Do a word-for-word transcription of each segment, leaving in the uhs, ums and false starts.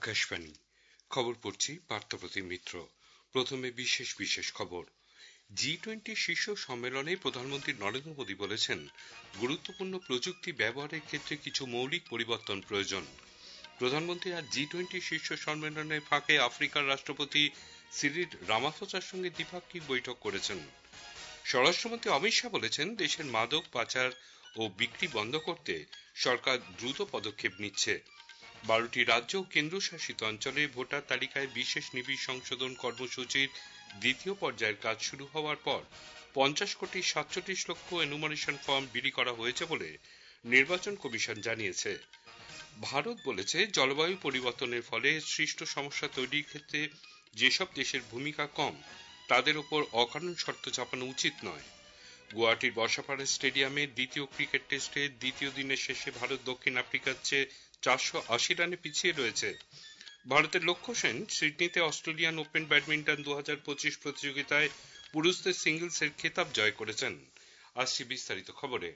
আকাশবাণী খবর পড়ছি পার্থপ্রতি মিত্র। প্রথমে বিশেষ বিশেষ খবর। জি টোয়েন্টি শীর্ষ সম্মেলনে প্রধানমন্ত্রী নরেন্দ্র মোদী বলেছেন, গুরুত্বপূর্ণ প্রযুক্তি ব্যবহারের ক্ষেত্রে কিছু মৌলিক পরিবর্তন প্রয়োজন। প্রধানমন্ত্রী আজ জি টোয়েন্টি শীর্ষ সম্মেলনের ফাঁকে আফ্রিকার রাষ্ট্রপতি সিরিল রামাফোসার সঙ্গে দ্বিপাক্ষিক বৈঠক করেছেন। স্বরাষ্ট্রমন্ত্রী অমিত শাহ বলেছেন, দেশের মাদক পাচার ও বিক্রি বন্ধ করতে সরকার দ্রুত পদক্ষেপ নিচ্ছে। বারোটি রাজ্য ও কেন্দ্রশাসিত অঞ্চলে ভোটার তালিকায় বিশেষ নিবিড় সংশোধন কর্মসূচির দ্বিতীয় পর্যায়ের কাজ শুরু হওয়ার পর পঞ্চাশ কোটি সাতচল্লিশ লক্ষ এনুমারেশন ফর্ম বিলি করা হয়েছে বলে নির্বাচন কমিশন জানিয়েছে। ভারত বলেছে, জলবায়ু পরিবর্তনের ফলে সৃষ্ট সমস্যা তৈরির ক্ষেত্রে যেসব দেশের ভূমিকা কম তাদের ওপর অকারণ শর্ত চাপানো উচিত নয়। গুয়াহাটির বর্ষাপাড়া স্টেডিয়ামে দ্বিতীয় ক্রিকেট টেস্টের দ্বিতীয় দিনের শেষে ভারত দক্ষিণ আফ্রিকার চেয়ে চারশো আশি রানে পিছিয়ে রয়েছে। ভারতের লক্ষ্য সেন সিডনিতে অস্ট্রেলিয়ান ওপেন ব্যাডমিন্টন দু হাজার পঁচিশ প্রতিযোগিতায় পুরুষদের সিঙ্গলসের খেতাব জয় করেছেন। আসছি বিস্তারিত খবরে।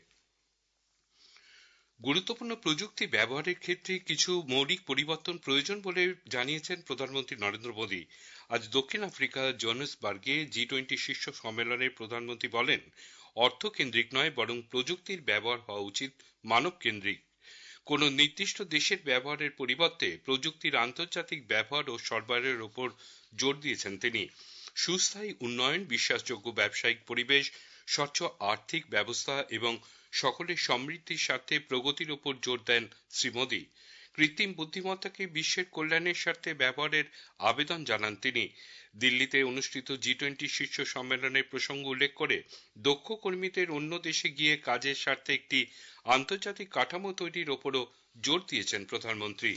গুরুত্বপূর্ণ প্রযুক্তি ব্যবহারের ক্ষেত্রে কিছু মৌলিক পরিবর্তন প্রয়োজন বলে জানিয়েছেন প্রধানমন্ত্রী নরেন্দ্র মোদী। আজ দক্ষিণ আফ্রিকার জোহানেসবার্গে জি টোয়েন্টি শীর্ষ সম্মেলনে প্রধানমন্ত্রী বলেন, অর্থকেন্দ্রিক নয় বরং প্রযুক্তির ব্যবহার হওয়া উচিত মানব কেন্দ্রিক। কোন নির্দিষ্ট দেশের ব্যবহারের পরিবর্তে প্রযুক্তির আন্তর্জাতিক ব্যবহার ও সরবরাহের ওপর জোর দিয়েছেন তিনি। সুস্থায়ী উন্নয়ন, বিশ্বাসযোগ্য ব্যবসায়িক পরিবেশ, স্বচ্ছ আর্থিক ব্যবস্থা এবং সকলের সমৃদ্ধির স্বার্থে প্রগতির ওপর জোর দেন শ্রী মোদী। কৃত্রিম বুদ্ধিমত্তাকে বিশ্বের কল্যাণের স্বার্থে ব্যবহারের আবেদন জানান তিনি। দিল্লিতে অনুষ্ঠিত জি টোয়েন্টি শীর্ষ সম্মেলনের প্রসঙ্গ উল্লেখ করে দক্ষ কর্মীদের অন্য দেশে গিয়ে কাজের স্বার্থে একটি আন্তর্জাতিক কাঠামো তৈরির ওপরও জোর দিয়েছেন প্রধানমন্ত্রী।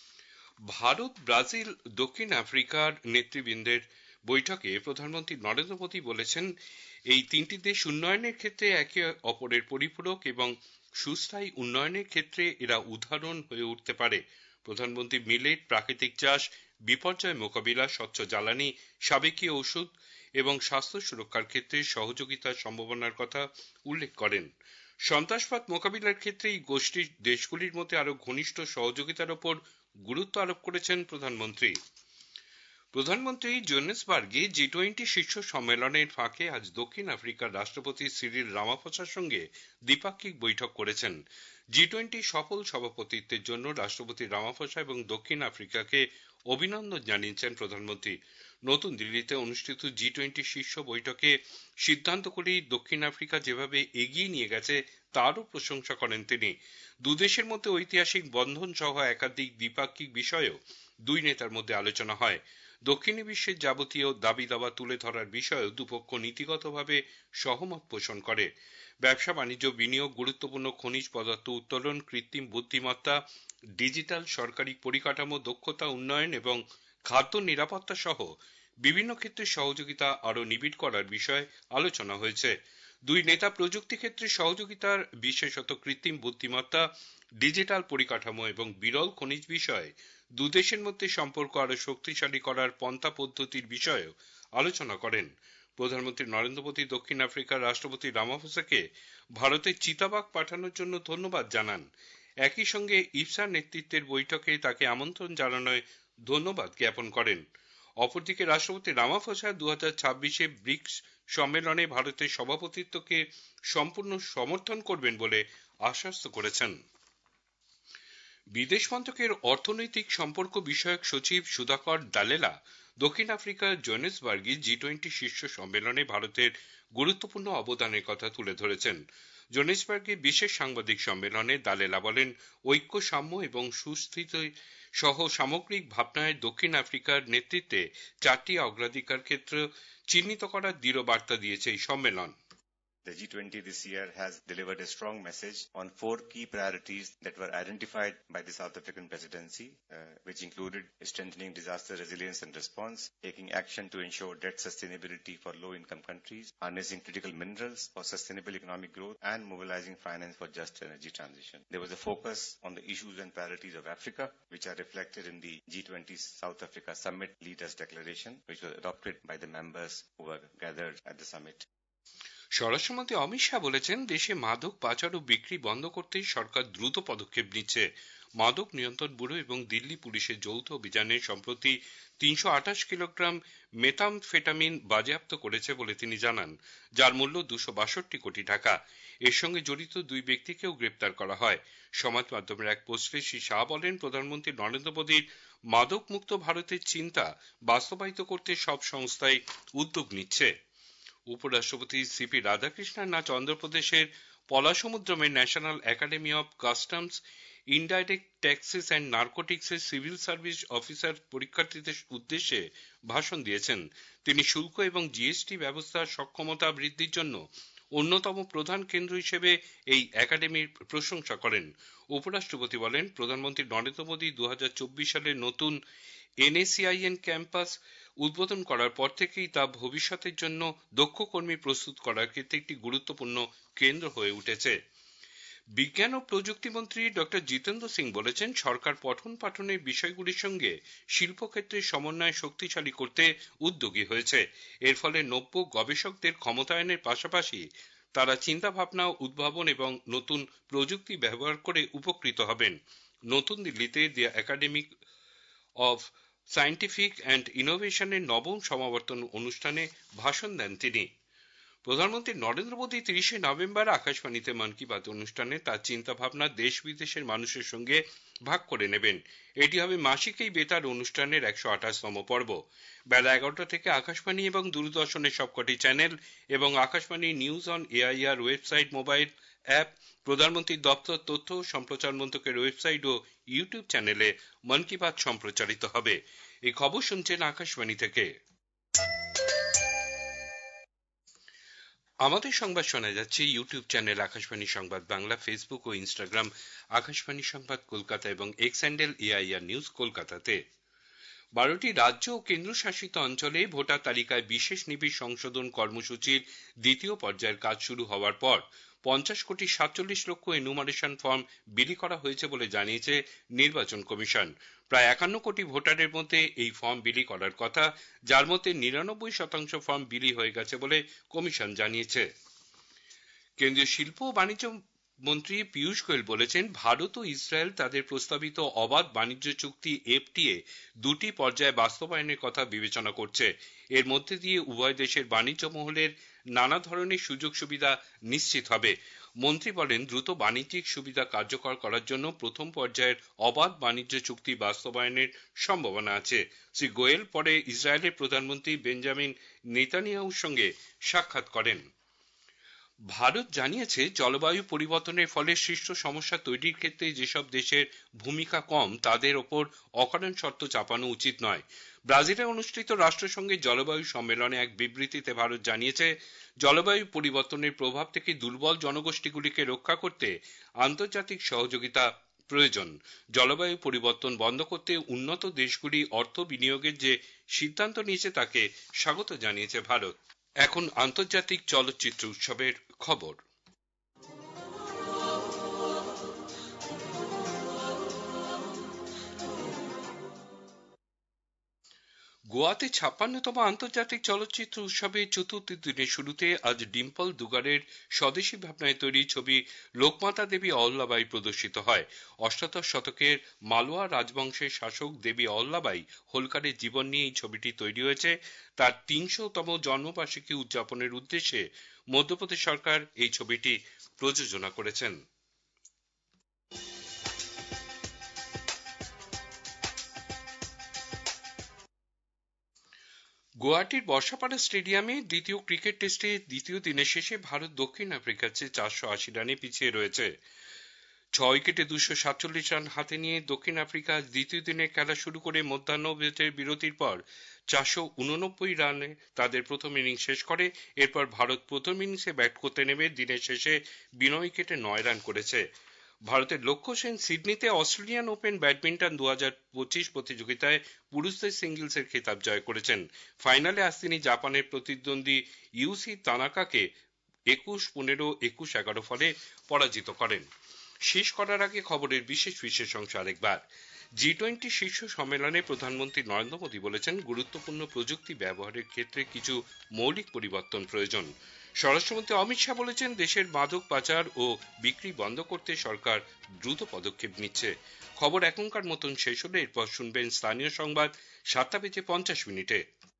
ভারত, ব্রাজিল, দক্ষিণ আফ্রিকার নেতৃবৃন্দের বৈঠকে প্রধানমন্ত্রী নরেন্দ্র মোদী বলেছেন, এই তিনটি দেশ উন্নয়নের ক্ষেত্রে একে অপরের পরিপূরক এবং সুস্থায়ী উন্নয়নের ক্ষেত্রে এরা উদাহরণ হয়ে উঠতে পারে। প্রধানমন্ত্রী মিলেট, প্রাকৃতিক চাষ, বিপর্যয় মোকাবিলা, স্বচ্ছ জ্বালানি, সাবেকি ওষুধ এবং স্বাস্থ্য সুরক্ষার ক্ষেত্রে সহযোগিতার সম্ভাবনার কথা উল্লেখ করেন। সন্ত্রাসবাদ মোকাবিলার ক্ষেত্রে এই গোষ্ঠীর দেশগুলির মধ্যে আরো ঘনিষ্ঠ সহযোগিতার ওপর গুরুত্ব আরোপ করেছেন প্রধানমন্ত্রী। প্রধানমন্ত্রী জোহানেসবার্গে জি টোয়েন্টি শীর্ষ সম্মেলনের ফাঁকে আজ দক্ষিণ আফ্রিকার রাষ্ট্রপতি সিরিল রামাফোসার সঙ্গে দ্বিপাক্ষিক বৈঠক করেছেন। জি টোয়েন্টি সফল সভাপতিত্বের জন্য রাষ্ট্রপতি রামাফোসা এবং দক্ষিণ আফ্রিকাকে অভিনন্দন জানিয়েছেন প্রধানমন্ত্রী। নতুন দিল্লিতে অনুষ্ঠিত জি টোয়েন্টি শীর্ষ বৈঠকে সিদ্ধান্তগুলি দক্ষিণ আফ্রিকা যেভাবে এগিয়ে নিয়ে গেছে তারও প্রশংসা করেন তিনি। দুদেশের মধ্যে ঐতিহাসিক বন্ধন সহ একাধিক দ্বিপাক্ষিক বিষয়েও দুই নেতার মধ্যে আলোচনা হয়। দক্ষিণী বিশ্বের যাবতীয় দাবি দাবা তুলে ধরার বিষয়েও দুপক্ষ নীতিগতভাবে সহমত পোষণ করে। ব্যবসা বাণিজ্য, বিনিয়োগ, গুরুত্বপূর্ণ খনিজ পদার্থ উত্তোলন, কৃত্রিম বুদ্ধিমত্তা, ডিজিটাল সরকারি পরিকাঠামো, দক্ষতা উন্নয়ন এবং খাদ্য নিরাপত্তা সহ বিভিন্ন ক্ষেত্রে সহযোগিতা আরও নিবিড় করার বিষয়ে আলোচনা হয়েছে। দুই নেতা প্রযুক্তি ক্ষেত্রে সহযোগিতার, বিশেষত কৃত্রিম বুদ্ধিমত্তা, ডিজিটাল পরিকাঠামো এবং বিরল খনিজ বিষয়ে দুদেশের মধ্যে সম্পর্ক আরো শক্তিশালী করার পন্থা পদ্ধতির বিষয়েও আলোচনা করেন। প্রধানমন্ত্রী নরেন্দ্র মোদী দক্ষিণ আফ্রিকার রাষ্ট্রপতি রামাফোসাকে ভারতের চিতাবাঘ পাঠানোর জন্য ধন্যবাদ জানান। একই সঙ্গে ইপসার নেতৃত্বের বৈঠকে তাকে আমন্ত্রণ জানানোয় ধন্যবাদ জ্ঞাপন করেন। অপরদিকে রাষ্ট্রপতি রামাফোসা দু হাজার ছাব্বিশে ব্রিক্স সম্মেলনে ভারতের সভাপতিত্বকে সম্পূর্ণ সমর্থন করবেন বলে আশ্বস্ত করেছেন। বিদেশ মন্ত্রকের অর্থনৈতিক সম্পর্ক বিষয়ক সচিব সুধাকর দালেলা দক্ষিণ আফ্রিকার জোহানেসবার্গে জি টোয়েন্টি শীর্ষ সম্মেলনে ভারতের গুরুত্বপূর্ণ অবদানের কথা তুলে ধরেছেন। জোহানেসবার্গে বিশেষ সাংবাদিক সম্মেলনে দালেলা বলেন, ঐক্য, সাম্য এবং সুস্থিতি সহ সামগ্রিক ভাবনায় দক্ষিণ আফ্রিকার নেতৃত্বে চারটি অগ্রাধিকার ক্ষেত্র চিহ্নিত করার দৃঢ় বার্তা দিয়েছে এই সম্মেলন। The G twenty this year has delivered a strong message on four key priorities that were identified by the South African presidency, uh, which included strengthening disaster resilience and response, taking action to ensure debt sustainability for low-income countries, harnessing critical minerals for sustainable economic growth, and mobilizing finance for just energy transition. There was a focus on the issues and priorities of Africa, which are reflected in the G twenty South Africa Summit Leaders Declaration, which was adopted by the members who were gathered at the summit. স্বরাষ্ট্রমন্ত্রী অমিত শাহ বলেছেন, দেশে মাদক পাচার ও বিক্রি বন্ধ করতে সরকার দ্রুত পদক্ষেপ নিচ্ছে। মাদক নিয়ন্ত্রণ ব্যুরো এবং দিল্লি পুলিশের যৌথ অভিযানে সম্প্রতি তিনশো আঠাশ কিলোগ্রাম মেথামফেটামিন বাজেয়াপ্ত করেছে বলে তিনি জানান, যার মূল্য দুশো বাষট্টি কোটি টাকা। এর সঙ্গে জড়িত দুই ব্যক্তিকেও গ্রেপ্তার করা হয়। সমাজ মাধ্যমের এক পোস্টে শ্রী শাহ বলেন, প্রধানমন্ত্রী নরেন্দ্র মোদীর মাদক মুক্ত ভারতের চিন্তা বাস্তবায়িত করতে সব সংস্থাই উদ্যোগ নিচ্ছে। উপরাষ্ট্রপতি সিপি রাধাকৃষ্ণন আজ অন্ধ্রপ্রদেশের পলাসমুদ্রমে national academy of customs indirect taxes and নার্কোটিক্সের সিভিল সার্ভিস অফিসার পরীক্ষার্থীদের উদ্দেশ্যে ভাষণ দিয়েছেন। তিনি শুল্ক এবং জিএসটি ব্যবস্থার সক্ষমতা বৃদ্ধির জন্য অন্যতম প্রধান কেন্দ্র হিসেবে এই একাডেমির প্রশংসা করেন। উপরাষ্ট্রপতি বলেন, প্রধানমন্ত্রী নরেন্দ্র মোদী দু হাজার চব্বিশ সালের নতুন এনএসিআইএন ক্যাম্পাস উদ্বোধন করার পর থেকেই তা ভবিষ্যতের জন্য দক্ষ কর্মী প্রস্তুত করার ক্ষেত্রে একটি গুরুত্বপূর্ণ কেন্দ্র হয়ে উঠেছে। বিজ্ঞান ও প্রযুক্তি মন্ত্রী ডক্টর জিতেন্দ্র সিং বলেছেন, সরকার পঠন পাঠনের বিষয়গুলির সঙ্গে শিল্পক্ষেত্রের সমন্বয় শক্তিশালী করতে উদ্যোগী হয়েছে। এর ফলে নব্য গবেষকদের ক্ষমতায়নের পাশাপাশি তারা চিন্তাভাবনা, উদ্ভাবন এবং নতুন প্রযুক্তি ব্যবহার করে উপকৃত হবেন। নতুন দিল্লিতে the Academy of Scientific and ইনোভেশনের নবম সমাবর্তন অনুষ্ঠানে ভাষণ দেন তিনি। প্রধানমন্ত্রী নরেন্দ্র মোদী তিরিশে নভেম্বর আকাশবাণীতে মন কি বাত অনুষ্ঠানে তার চিন্তাভাবনা দেশ বিদেশের মানুষের সঙ্গে ভাগ করে নেবেন। এটি হবে মাসিক এই বেতার অনুষ্ঠানের একশো আঠাশতম পর্ব। বেলা এগারোটা থেকে আকাশবাণী এবং দূরদর্শনের সবকটি চ্যানেল এবং Akashvani news on AIR website, mobile app, প্রধানমন্ত্রীর দপ্তর, তথ্য ও সম্প্রচার মন্ত্রকের ওয়েবসাইট ও ইউটিউব চ্যানেলে মন কি বাত সম্প্রচারিত হবে। এই খবর শুনছেন আকাশবাণী থেকে। আমাদের সংবাদ শোনা যাচ্ছে YouTube channel Akashvani Sangbad Bangla, Facebook ও ইনস্টাগ্রাম আকাশবাণী সংবাদ কলকাতা এবং এক্স হ্যান্ডেল এআইআর নিউজ কলকাতাতে। বারোটি রাজ্য ও কেন্দ্রশাসিত অঞ্চলে ভোটার তালিকায় বিশেষ নিবিড় সংশোধন কর্মসূচির দ্বিতীয় পর্যায়ের কাজ শুরু হওয়ার পর পঞ্চাশ কোটি সাতচল্লিশ লক্ষ এনুমারেশন ফর্ম বিলি করা হয়েছে বলে জানিয়েছে নির্বাচন কমিশন। প্রায় একান্ন কোটি ভোটারের মধ্যে এই ফর্ম বিলি করার কথা, যার মধ্যে নিরানব্বই শতাংশ ফর্ম বিলি হয়ে গেছে বলে কমিশন জানিয়েছে। কেন্দ্রীয় শিল্প ও বাণিজ্য মন্ত্রী পীযূষ গোয়েল বলেছেন, ভারত ও ইসরায়েল তাদের প্রস্তাবিত অবাধ বাণিজ্য চুক্তি এফটিএ দুটি পর্যায়ে বাস্তবায়নের কথা বিবেচনা করছে। এর মধ্যে দিয়ে উভয় দেশের বাণিজ্য মহলের নানা ধরনের সুযোগ সুবিধা নিশ্চিত হবে। মন্ত্রী বলেন, দ্রুত বাণিজ্যিক সুবিধা কার্যকর করার জন্য প্রথম পর্যায়ের অবাধ বাণিজ্য চুক্তি বাস্তবায়নের সম্ভাবনা আছে। শ্রী গোয়েল পরে ইসরায়েলের প্রধানমন্ত্রী বেঞ্জামিন নেতানিয়াহুর সঙ্গে সাক্ষাৎ করেন। ভারত জানিয়েছে, জলবায়ু পরিবর্তনের ফলে সৃষ্ট সমস্যা তৈরির ক্ষেত্রে যেসব দেশের ভূমিকা কম তাদের ওপর অকারণ শর্ত চাপানো উচিত নয়। ব্রাজিলে অনুষ্ঠিত রাষ্ট্রসংঘের জলবায়ু সম্মেলনে এক বিবৃতিতে ভারত জানিয়েছে, জলবায়ু পরিবর্তনের প্রভাব থেকে দুর্বল জনগোষ্ঠীগুলিকে রক্ষা করতে আন্তর্জাতিক সহযোগিতা প্রয়োজন। জলবায়ু পরিবর্তন বন্ধ করতে উন্নত দেশগুলি অর্থ বিনিয়োগের যে সিদ্ধান্ত নিয়েছে তাকে স্বাগত জানিয়েছে ভারত। এখন আন্তর্জাতিক চলচ্চিত্র উৎসবের খবর। গোয়াতে ছাপ্পান্নতম আন্তর্জাতিক চলচ্চিত্র উৎসবের চতুর্থ দিনের শুরুতে আজ ডিম্পল দুগারের স্বদেশী ভাবনায় তৈরি ছবি লোকমাতা দেবী অহল্যাবাই প্রদর্শিত হয়। অষ্টাদশ শতকের মালওয়া রাজবংশের শাসক দেবী অহল্যাবাই হোলকারের জীবন নিয়ে এই ছবিটি তৈরি হয়েছে। তার তিনশোতম জন্মবার্ষিকী উদযাপনের উদ্দেশ্যে মধ্যপ্রদেশ সরকার এই ছবিটি প্রযোজনা করেছেন। গুয়াহাটির বর্ষাপাড়া স্টেডিয়ামে দ্বিতীয় ক্রিকেট টেস্টে দ্বিতীয় দিনের শেষে ভারত দক্ষিণ আফ্রিকার চেয়ে চারশো আশি রানে পিছিয়ে রয়েছে। ছয় উইকেটে দুশো সাতচল্লিশ রান হাতে নিয়ে দক্ষিণ আফ্রিকা দ্বিতীয় দিনের খেলা শুরু করে মধ্যাহ্ন বিরতির পর চারশো উননব্বই রানে তাদের প্রথম ইনিংস শেষ করে। এরপর ভারত প্রথম ইনিংসে ব্যাট করতে নেমে দিনের শেষে বিনা উইকেটে নয় রান করেছে। ভারতের লক্ষ্য সেন সিডনিতে অস্ট্রেলিয়ান ওপেন ব্যাডমিন্টন দু হাজার পঁচিশ প্রতিযোগিতায় পুরুষদের সিঙ্গলসের খেতাব জয় করেছেন। ফাইনালে আজ তিনি জাপানের প্রতিদ্বন্দ্বী ইউসি তানাকাকে একুশ পনেরো একুশ এগারো ফলে পরাজিত করেন। শেষ করার আগে খবরের বিশেষ বিশেষ অংশ আরেকবার। জি টোয়েন্টি শীর্ষ সম্মেলনে প্রধানমন্ত্রী নরেন্দ্র মোদী বলেছেন, গুরুত্বপূর্ণ প্রযুক্তি ব্যবহারের ক্ষেত্রে কিছু মৌলিক পরিবর্তন প্রয়োজন। স্বরাষ্ট্রমন্ত্রী অমিত শাহ বলেছেন, দেশের মাদক পাচার ও বিক্রি বন্ধ করতে সরকার দ্রুত পদক্ষেপ নিচ্ছে। খবর এখনকার মতন শেষ হলে এরপর শুনবেন স্থানীয় সংবাদ সাতটা বেজে পঞ্চাশ মিনিটে।